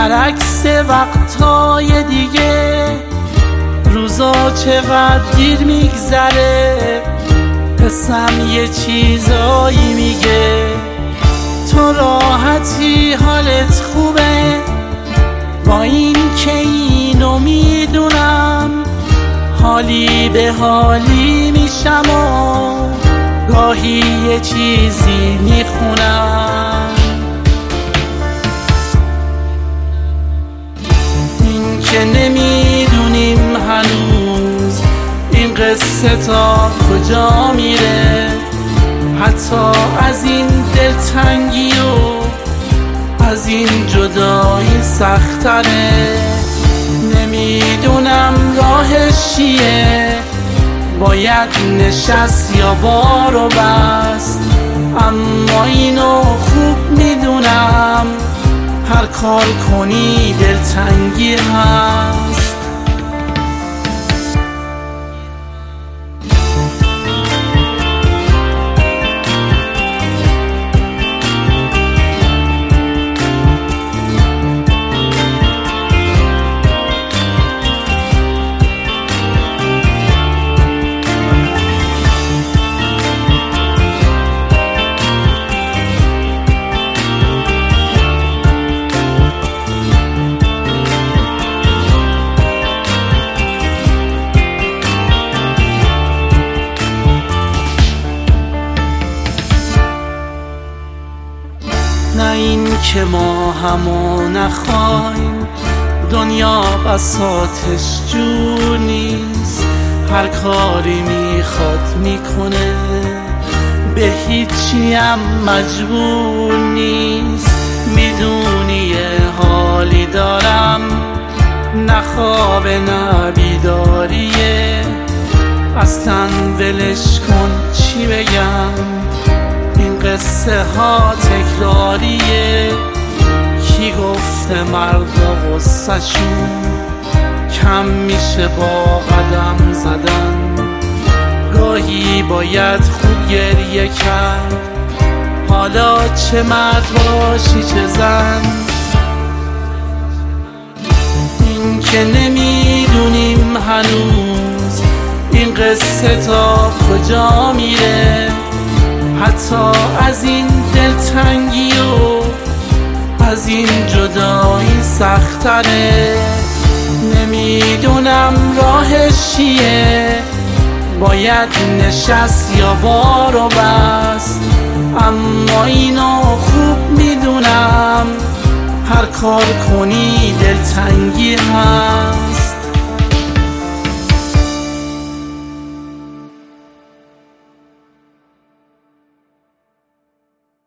برعکس وقتهای دیگه روزا چقدر دیر میگذره، قسم یه چیزایی میگه. تو راحتی حالت خوبه، با این که اینو میدونم حالی به حالی میشم و گاهی یه چیزی میخونم. این که نمیدونیم هنوز این قصه تا کجا میره، حتی از این دلتنگی و از این جدایی سختره. نمیدونم راهش چیه، باید نشست یا بارو بست، اما اینو خوب میدونم هر کار کنی دلتنگی هست. نه این که ما همو نخوایم، دنیا بساطش جور نیست، هر کاری میخواد میکنه، به هیچی هم مجبور نیست. میدونی یه حالی دارم، نه خواب نه بیداریه، اصلا ولش کن چی بگم، این قصه ها تکراریه. کی گفته مردا غصه شون کم میشه با قدم زدن، گاهی باید خوب گریه کرد، حالا چه مرد باشی چه زن. این که نمیدونیم هنوز این قصه تا کجا میره، حتی از این دلتنگی و از این جدایی سختره. نمیدونم راهش چیه، باید نشست یا بارو بست، اما اینو خوب میدونم هر کار کنی دلتنگی هست.